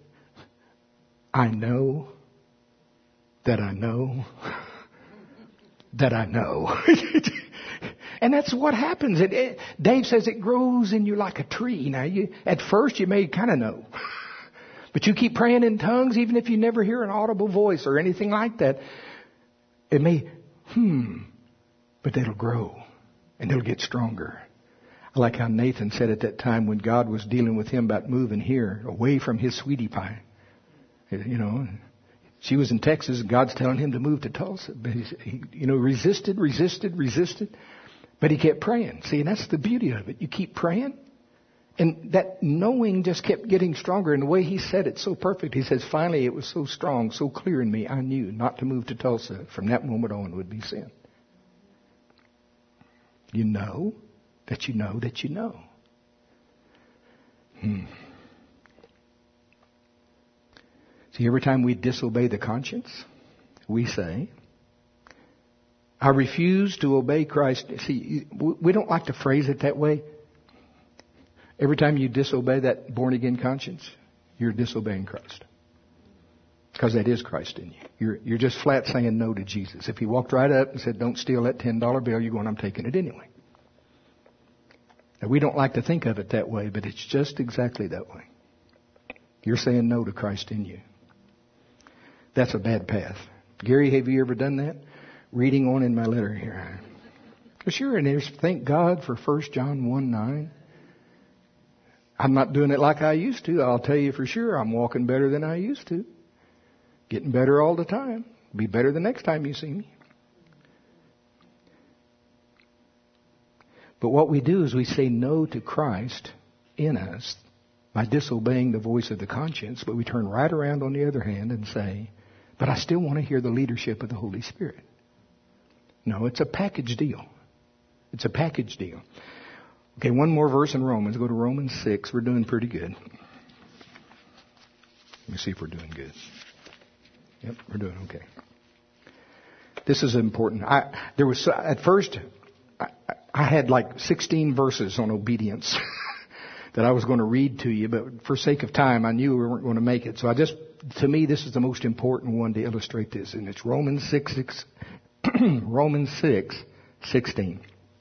I know that I know that I know. And that's what happens. Dave says it grows in you like a tree. Now, at first you may kind of know. But you keep praying in tongues, even if you never hear an audible voice or anything like that. It may, but it'll grow. And it'll get stronger. I like how Nathan said at that time when God was dealing with him about moving here, away from his sweetie pie. She was in Texas and God's telling him to move to Tulsa. But he resisted. But he kept praying. See, and that's the beauty of it. You keep praying. And that knowing just kept getting stronger. And the way he said it so perfect, he says, finally it was so strong, so clear in me, I knew not to move to Tulsa from that moment on would be sin. You know that you know that you know. See, every time we disobey the conscience, we say, I refuse to obey Christ. See, we don't like to phrase it that way. Every time you disobey that born-again conscience, you're disobeying Christ. Because that is Christ in you. You're just flat saying no to Jesus. If he walked right up and said, don't steal that $10 bill, you're going, I'm taking it anyway. Now, we don't like to think of it that way, but it's just exactly that way. You're saying no to Christ in you. That's a bad path. Gary, have you ever done that? Reading on in my letter here. Sure, and there's, thank God for 1 John 1:9. I'm not doing it like I used to. I'll tell you for sure, I'm walking better than I used to. Getting better all the time. Be better the next time you see me. But what we do is we say no to Christ in us by disobeying the voice of the conscience, but we turn right around on the other hand and say, but I still want to hear the leadership of the Holy Spirit. No, it's a package deal. It's a package deal. Okay, one more verse in Romans. Go to Romans 6. We're doing pretty good. Let me see if we're doing good. Yep, we're doing okay. This is important. At first, I had like 16 verses on obedience that I was going to read to you, but for sake of time, I knew we weren't going to make it. So to me, this is the most important one to illustrate this, and it's Romans 6, Romans 6:16.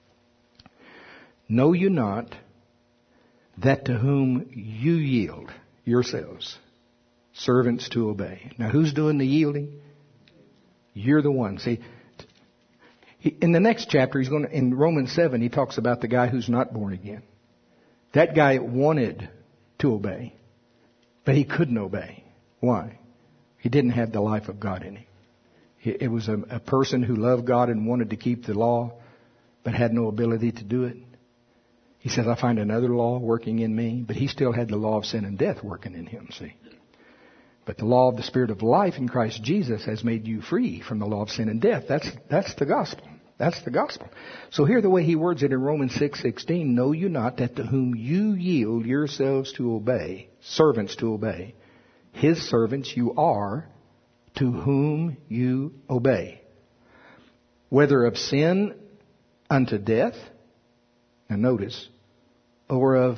Know you not that to whom you yield yourselves, servants to obey. Now, who's doing the yielding? You're the one. See, in the next chapter, in Romans 7, he talks about the guy who's not born again. That guy wanted to obey, but he couldn't obey. Why? He didn't have the life of God in him. It was a person who loved God and wanted to keep the law, but had no ability to do it. He says, I find another law working in me, but he still had the law of sin and death working in him, see. But the law of the Spirit of life in Christ Jesus has made you free from the law of sin and death. That's the gospel. That's the gospel. So here the way he words it in Romans 6:16, know you not that to whom you yield yourselves to obey, servants to obey, his servants you are, to whom you obey. Whether of sin unto death, now notice, or of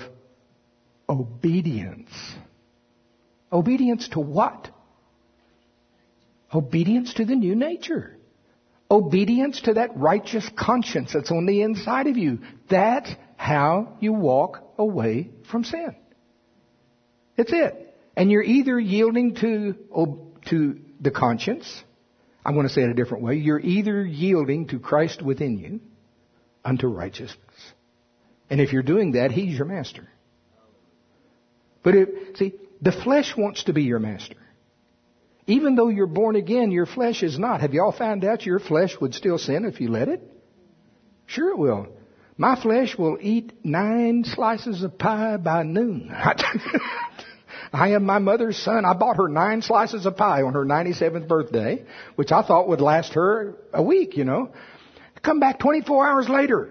obedience. Obedience to what? Obedience to the new nature. Obedience to that righteous conscience that's on the inside of you. That's how you walk away from sin. It's it. And you're either yielding to the conscience. I'm going to say it a different way. You're either yielding to Christ within you unto righteousness. And if you're doing that, He's your master. But the flesh wants to be your master. Even though you're born again, your flesh is not. Have you all found out your flesh would still sin if you let it? Sure it will. My flesh will eat 9 slices of pie by noon. I am my mother's son. I bought her 9 slices of pie on her 97th birthday, which I thought would last her a week, you know. Come back 24 hours later.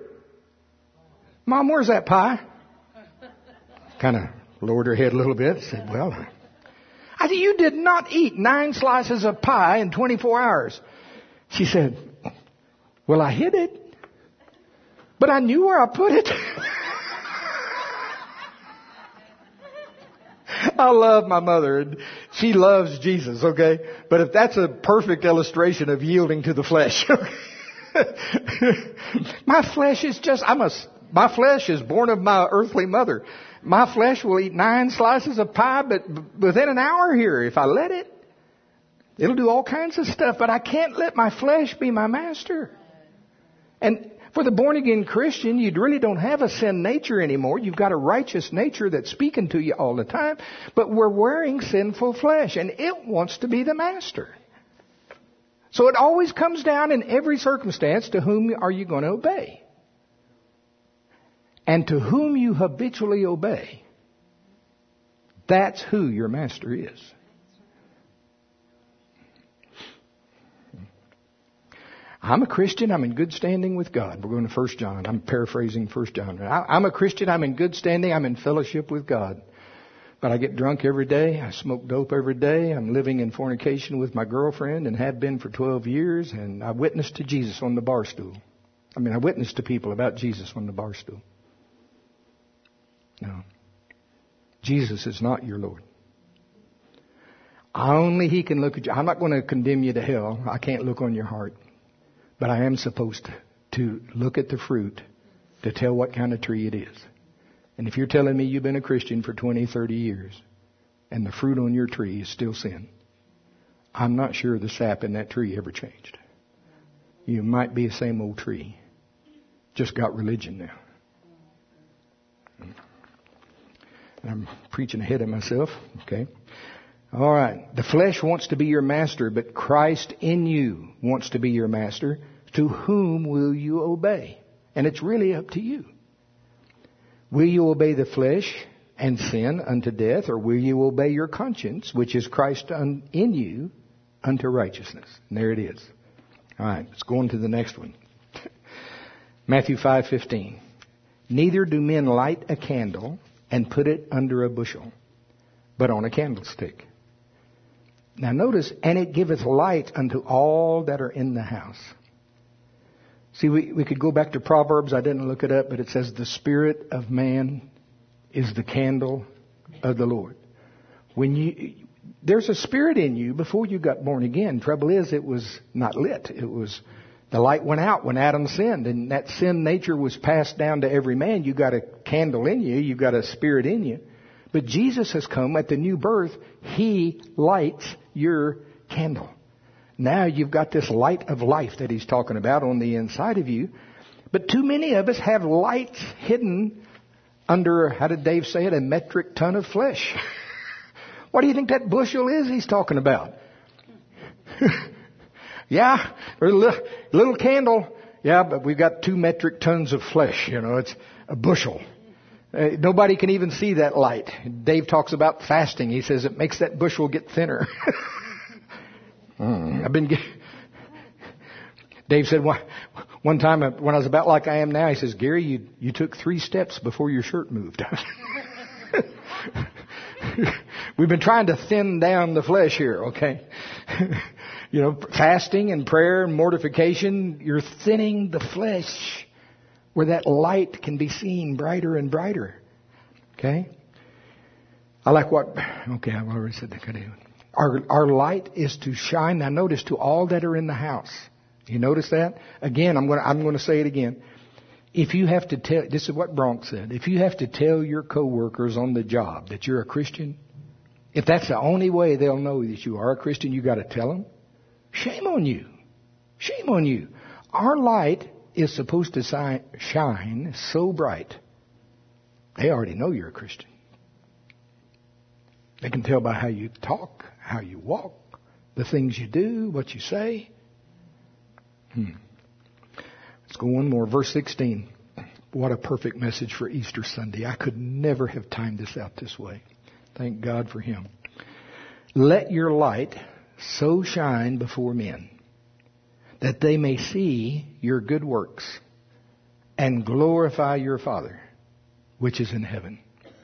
Mom, where's that pie? Kind of lowered her head a little bit. Said, well, I said, you did not eat 9 slices of pie in 24 hours. She said, well, I hid it, but I knew where I put it. I love my mother, and she loves Jesus, okay? But if that's a perfect illustration of yielding to the flesh, my flesh is just, my flesh is born of my earthly mother. My flesh will eat 9 slices of pie, but within an hour here, if I let it, it'll do all kinds of stuff, but I can't let my flesh be my master. And for the born-again Christian, you really don't have a sin nature anymore. You've got a righteous nature that's speaking to you all the time, but we're wearing sinful flesh, and it wants to be the master. So it always comes down in every circumstance, to whom are you going to obey? And to whom you habitually obey, that's who your master is. I'm a Christian. I'm in good standing with God. We're going to 1 John. I'm paraphrasing 1 John. I'm a Christian. I'm in good standing. I'm in fellowship with God. But I get drunk every day. I smoke dope every day. I'm living in fornication with my girlfriend and have been for 12 years. And I witnessed to Jesus on the bar stool. I witnessed to people about Jesus on the bar stool. No. Jesus is not your Lord. Only He can look at you. I'm not going to condemn you to hell. I can't look on your heart. But I am supposed to look at the fruit to tell what kind of tree it is. And if you're telling me you've been a Christian for 20, 30 years and the fruit on your tree is still sin, I'm not sure the sap in that tree ever changed. You might be the same old tree, just got religion now. And I'm preaching ahead of myself. Okay. All right. The flesh wants to be your master, but Christ in you wants to be your master. To whom will you obey? And it's really up to you. Will you obey the flesh and sin unto death, or will you obey your conscience, which is Christ in you, unto righteousness? And there it is. All right. Let's go on to the next one. Matthew 5:15. Neither do men light a candle and put it under a bushel, but on a candlestick. Now notice, and it giveth light unto all that are in the house. See, we could go back to Proverbs. I didn't look it up, but it says the spirit of man is the candle of the Lord. There's a spirit in you before you got born again. Trouble is, it was not lit. The light went out when Adam sinned, and that sin nature was passed down to every man. You got a candle in you. You got a spirit in you. But Jesus has come at the new birth. He lights your candle. Now you've got this light of life that he's talking about on the inside of you. But too many of us have lights hidden under, how did Dave say it, a metric ton of flesh. What do you think that bushel is he's talking about? Yeah, there's a little candle. Yeah, but we've got 2 metric tons of flesh. It's a bushel. Nobody can even see that light. Dave talks about fasting. He says it makes that bushel get thinner. Dave said one time when I was about like I am now, he says, Gary, you took 3 steps before your shirt moved. We've been trying to thin down the flesh here, okay? Fasting and prayer and mortification, you're thinning the flesh where that light can be seen brighter and brighter. Okay? I've already said that. Our light is to shine. Now notice, to all that are in the house. You notice that? Again, I'm going to say it again. If you have to tell, this is what Bronx said, if you have to tell your coworkers on the job that you're a Christian, if that's the only way they'll know that you are a Christian, you got to tell them. Shame on you. Shame on you. Our light is supposed to shine so bright, they already know you're a Christian. They can tell by how you talk, how you walk, the things you do, what you say. Let's go one more. Verse 16. What a perfect message for Easter Sunday. I could never have timed this out this way. Thank God for Him. Let your light so shine before men that they may see your good works and glorify your Father, which is in heaven.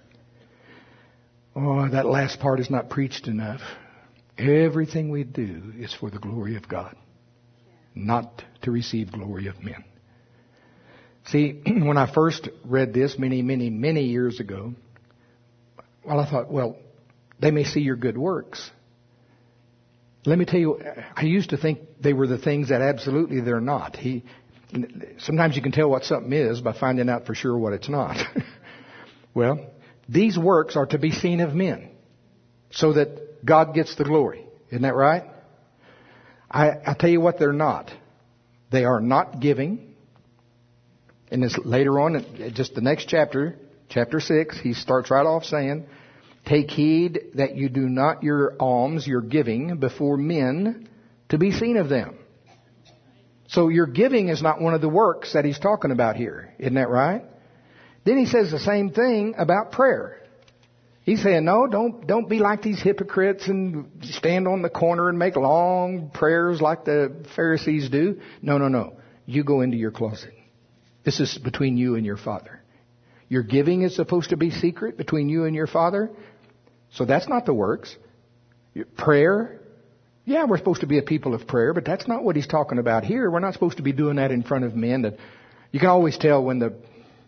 Oh, that last part is not preached enough. Everything we do is for the glory of God, not to receive glory of men. See, when I first read this many, many, many years ago, I thought, they may see your good works. Let me tell you, I used to think they were the things that absolutely they're not. Sometimes you can tell what something is by finding out for sure what it's not. Well, these works are to be seen of men so that God gets the glory. Isn't that right? I tell you what they're not. They are not giving. And this later on, just the next chapter, chapter 6, he starts right off saying, take heed that you do not your alms, your giving, before men to be seen of them. So your giving is not one of the works that he's talking about here. Isn't that right? Then he says the same thing about prayer. He's saying, no, don't be like these hypocrites and stand on the corner and make long prayers like the Pharisees do. No. You go into your closet. This is between you and your Father. Your giving is supposed to be secret between you and your Father. So that's not the works. Prayer, yeah, we're supposed to be a people of prayer, but that's not what he's talking about here. We're not supposed to be doing that in front of men. That you can always tell when the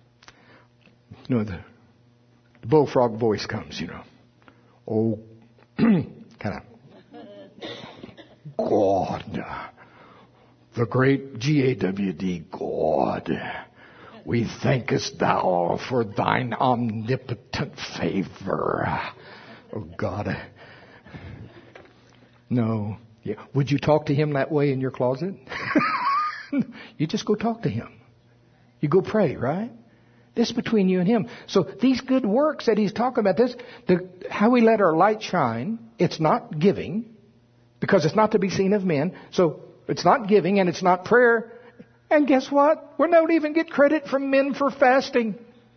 bullfrog voice comes, Oh, kind of, God, the great GAWD, God. We thankest thou for thine omnipotent favor. Oh God. No. Yeah. Would you talk to him that way in your closet? You just go talk to him. You go pray, right? This is between you and him. So these good works that he's talking about, how we let our light shine, it's not giving, because it's not to be seen of men. So it's not giving and it's not prayer. And guess what? We don't even get credit from men for fasting.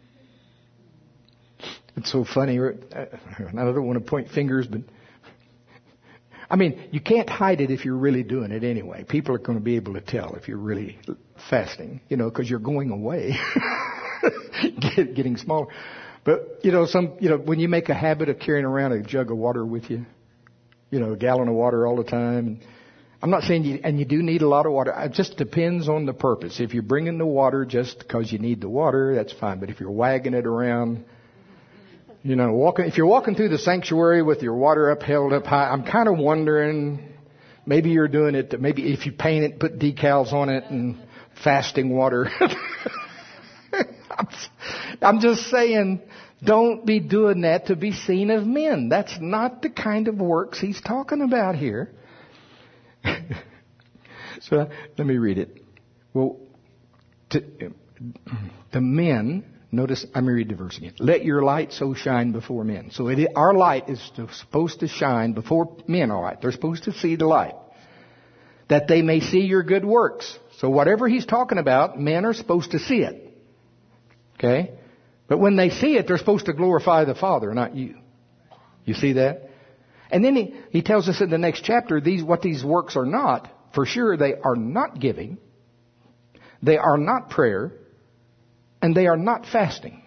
It's so funny. I don't want to point fingers, but I mean, you can't hide it if you're really doing it anyway. People are going to be able to tell if you're really fasting, because you're going away, getting smaller. But, when you make a habit of carrying around a jug of water with you, a gallon of water all the time. And I'm not saying you do need a lot of water. It just depends on the purpose. If you're bringing the water just because you need the water, that's fine. But if you're wagging it around, if you're walking through the sanctuary with your water held up high, I'm kind of wondering, maybe you're doing it, maybe if you paint it, put decals on it and fasting water. I'm just saying, don't be doing that to be seen of men. That's not the kind of works he's talking about here. So let me read it. Well, the men, notice, I'm going to read the verse again. Let your light so shine before men. So our light is supposed to shine before men, all right. They're supposed to see the light. That they may see your good works. So whatever he's talking about, men are supposed to see it. Okay? But when they see it, they're supposed to glorify the Father, not you. You see that? And then he tells us in the next chapter what these works are not. For sure, they are not giving. They are not prayer. And they are not fasting.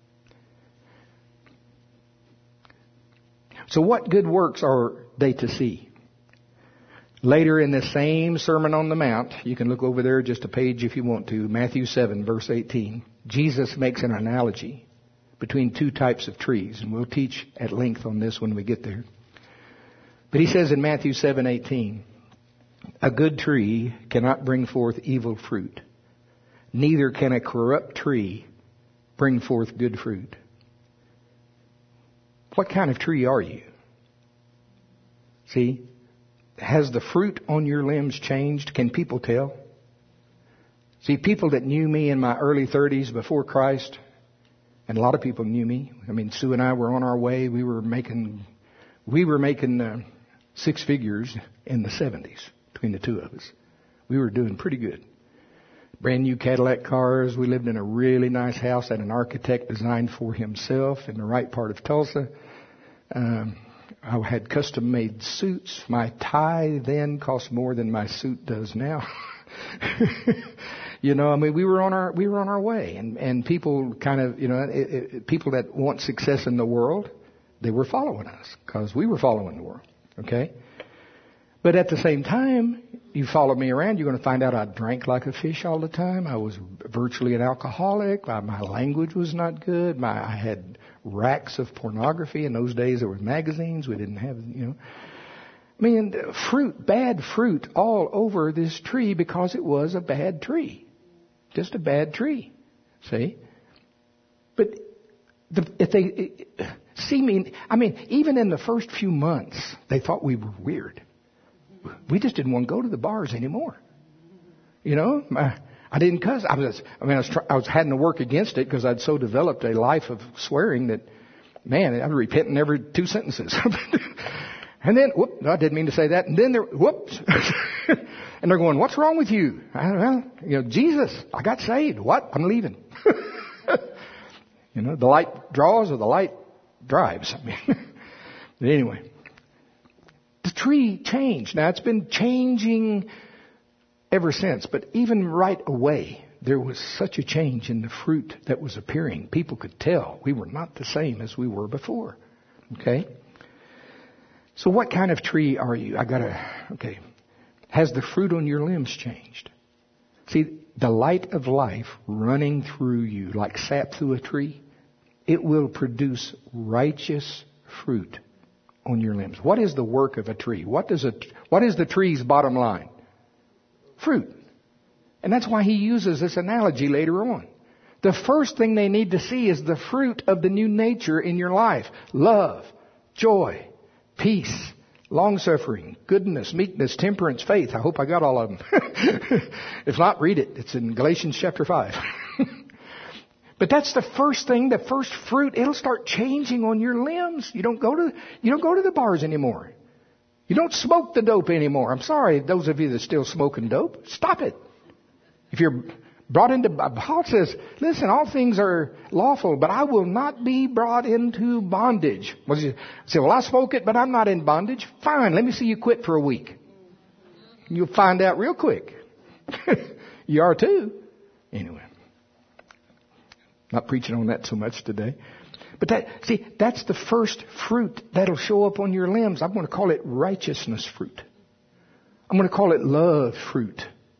So what good works are they to see? Later in the same Sermon on the Mount, you can look over there just a page if you want to, Matthew 7, verse 18. Jesus makes an analogy between two types of trees. And we'll teach at length on this when we get there. But he says in Matthew 7:18, a good tree cannot bring forth evil fruit. Neither can a corrupt tree bring forth good fruit. What kind of tree are you? See, has the fruit on your limbs changed? Can people tell? See, people that knew me in my early 30s before Christ, and a lot of people knew me. I mean, Sue and I were on our way. We were making 6 figures in the 70s between the two of us. We were doing pretty good. Brand new Cadillac cars. We lived in a really nice house that an architect designed for himself in the right part of Tulsa. I had custom made suits. My tie then cost more than my suit does now. We were on our way, and people kind of, people that want success in the world, they were following us because we were following the world. Okay? But at the same time, you follow me around, you're going to find out I drank like a fish all the time. I was virtually an alcoholic. My language was not good. I had racks of pornography. In those days, there were magazines. We didn't have, bad fruit all over this tree because it was a bad tree. Just a bad tree. See? But if they see me, even in the first few months, they thought we were weird. We just didn't want to go to the bars anymore. I didn't cuss. I was having to work against it because I'd so developed a life of swearing that, man, I was repenting every 2 sentences. And then, I didn't mean to say that. And then whoops. And they're going, what's wrong with you? Jesus, I got saved. What? I'm leaving. The light draws or the light drives. But anyway. The tree changed. Now, it's been changing ever since. But even right away, there was such a change in the fruit that was appearing. People could tell we were not the same as we were before. Okay? So what kind of tree are you? Has the fruit on your limbs changed? See, the light of life running through you like sap through a tree, it will produce righteous fruit on your limbs. What is the work of a tree? What is the tree's bottom line? Fruit. And that's why he uses this analogy later on. The first thing they need to see is the fruit of the new nature in your life. Love, joy, peace, long-suffering, goodness, meekness, temperance, faith. I hope I got all of them. If not, read it. It's in Galatians chapter 5. But that's the first thing, the first fruit. It'll start changing on your limbs. You don't go to the bars anymore. You don't smoke the dope anymore. I'm sorry, those of you that still smoking dope, stop it. If you're brought into, Paul says, listen, all things are lawful, but I will not be brought into bondage. Well, you say, well, I smoke it, but I'm not in bondage. Fine, let me see you quit for a week. You'll find out real quick. You are too. Anyway, not preaching on that so much today. But that's the first fruit that'll show up on your limbs. I'm going to call it righteousness fruit. I'm going to call it love fruit.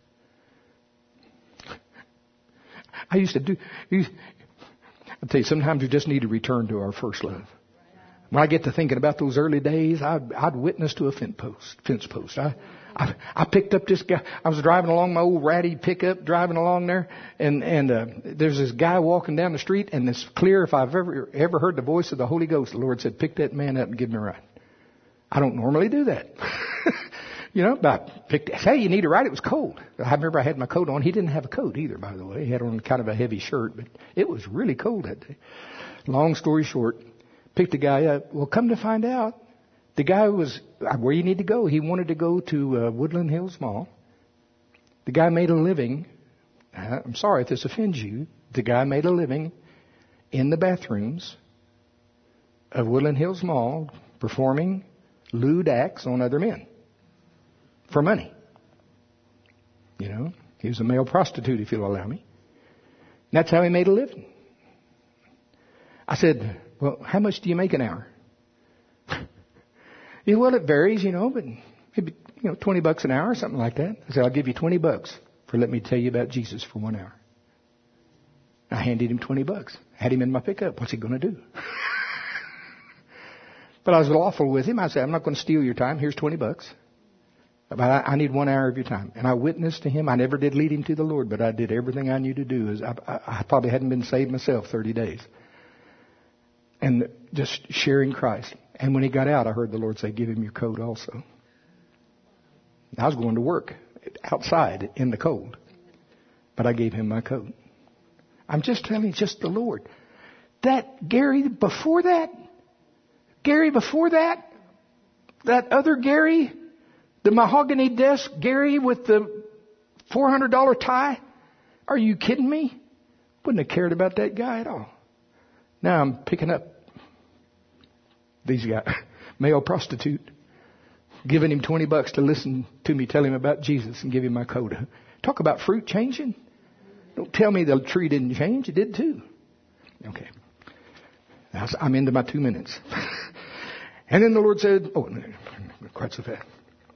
I used to I'll tell you, sometimes we just need to return to our first love. When I get to thinking about those early days, I'd witness to a fence post. I picked up this guy. I was driving along my old ratty pickup, driving along there, and there's this guy walking down the street, and it's clear if I've ever heard the voice of the Holy Ghost, the Lord said, pick that man up and give him a ride. I don't normally do that. But I picked, hey, you need a ride? It was cold. I remember I had my coat on. He didn't have a coat either, by the way. He had on kind of a heavy shirt, but it was really cold that day. Long story short, picked the guy up. Well, come to find out, the guy was, where you need to go? He wanted to go to Woodland Hills Mall. The guy made a living. I'm sorry if this offends you. The guy made a living in the bathrooms of Woodland Hills Mall performing lewd acts on other men for money. He was a male prostitute, if you'll allow me. And that's how he made a living. I said, well, how much do you make an hour? Well, it varies, but maybe, $20 an hour or something like that. I said, I'll give you $20 for let me tell you about Jesus for 1 hour. I handed him $20. Had him in my pickup. What's he going to do? But I was lawful with him. I said, I'm not going to steal your time. Here's $20. But I need 1 hour of your time. And I witnessed to him. I never did lead him to the Lord, but I did everything I knew to do. I probably hadn't been saved myself 30 days. And just sharing Christ. And when he got out, I heard the Lord say, give him your coat also. I was going to work outside in the cold. But I gave him my coat. I'm just telling you, just the Lord. Gary before that, that other Gary, the mahogany desk Gary with the $400 tie, are you kidding me? Wouldn't have cared about that guy at all. Now I'm picking up these guys, male prostitute, giving him $20 to listen to me tell him about Jesus and give him my coat. Talk about fruit changing. Don't tell me the tree didn't change. It did too. Okay. I'm into my 2 minutes. And then the Lord said, quite so fast.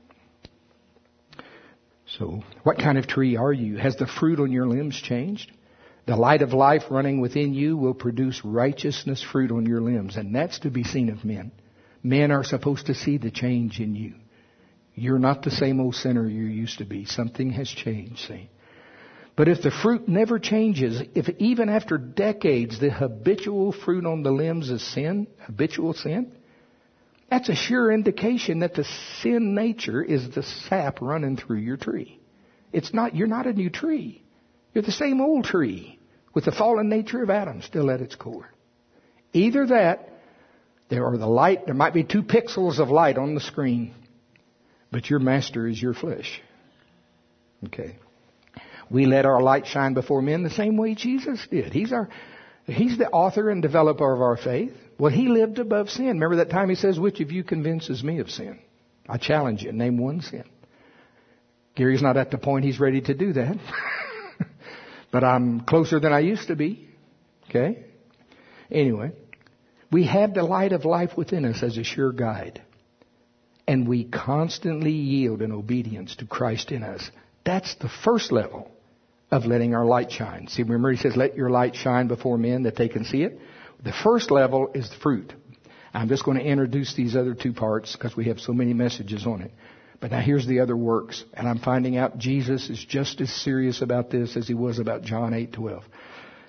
So, what kind of tree are you? Has the fruit on your limbs changed? The light of life running within you will produce righteousness fruit on your limbs. And that's to be seen of men. Men are supposed to see the change in you. You're not the same old sinner you used to be. Something has changed, see. But if the fruit never changes, if even after decades the habitual fruit on the limbs is sin, habitual sin, that's a sure indication that the sin nature is the sap running through your tree. You're not a new tree. You're the same old tree with the fallen nature of Adam still at its core. Either that, there might be 2 pixels of light on the screen, but your master is your flesh. Okay. We let our light shine before men the same way Jesus did. He's the author and developer of our faith. Well, he lived above sin. Remember that time he says, which of you convinces me of sin? I challenge you, name one sin. Gary's not at the point he's ready to do that. But I'm closer than I used to be. Okay? Anyway, we have the light of life within us as a sure guide. And we constantly yield in obedience to Christ in us. That's the first level of letting our light shine. See, remember he says, let your light shine before men that they can see it. The first level is the fruit. I'm just going to introduce these other 2 parts because we have so many messages on it. But now here's the other works. And I'm finding out Jesus is just as serious about this as he was about John 8:12.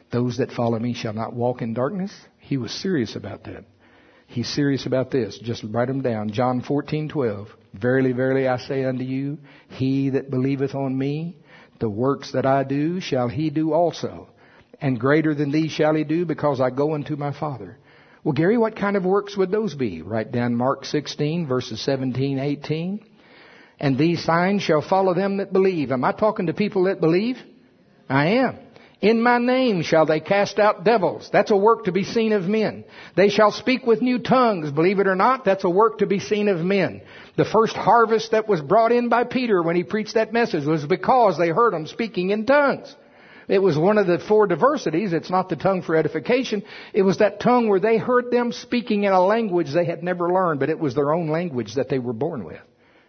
Those that follow me shall not walk in darkness. He was serious about that. He's serious about this. Just write them down. John 14:12. Verily, verily, I say unto you, he that believeth on me, the works that I do shall he do also. And greater than these shall he do, because I go unto my Father. Well, Gary, what kind of works would those be? Write down Mark 16, verses 17, 18. And these signs shall follow them that believe. Am I talking to people that believe? I am. In my name shall they cast out devils. That's a work to be seen of men. They shall speak with new tongues. Believe it or not, that's a work to be seen of men. The first harvest that was brought in by Peter when he preached that message was because they heard him speaking in tongues. It was one of the four diversities. It's not the tongue for edification. It was that tongue where they heard them speaking in a language they had never learned, but it was their own language that they were born with.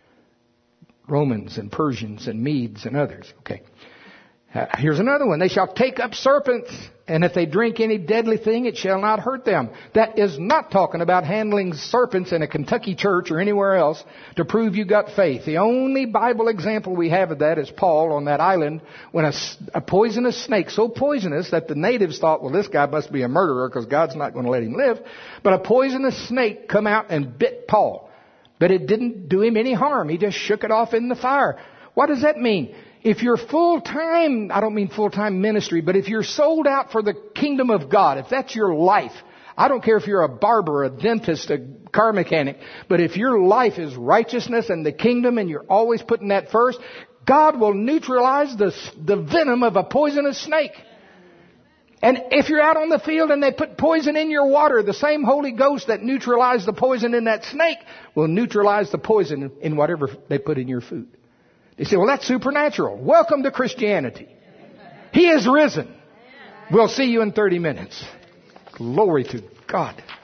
Romans and Persians and Medes and others. Okay. Here's another one. They shall take up serpents, and if they drink any deadly thing, it shall not hurt them. That is not talking about handling serpents in a Kentucky church or anywhere else to prove you got faith. The only Bible example we have of that is Paul on that island when a poisonous snake, so poisonous that the natives thought, well, this guy must be a murderer because God's not going to let him live. But a poisonous snake come out and bit Paul. But it didn't do him any harm. He just shook it off in the fire. What does that mean? If you're full-time, I don't mean full-time ministry, but if you're sold out for the kingdom of God, if that's your life, I don't care if you're a barber, a dentist, a car mechanic, but if your life is righteousness and the kingdom and you're always putting that first, God will neutralize the venom of a poisonous snake. And if you're out on the field and they put poison in your water, the same Holy Ghost that neutralized the poison in that snake will neutralize the poison in whatever they put in your food. You say, well, that's supernatural. Welcome to Christianity. He is risen. We'll see you in 30 minutes. Glory to God.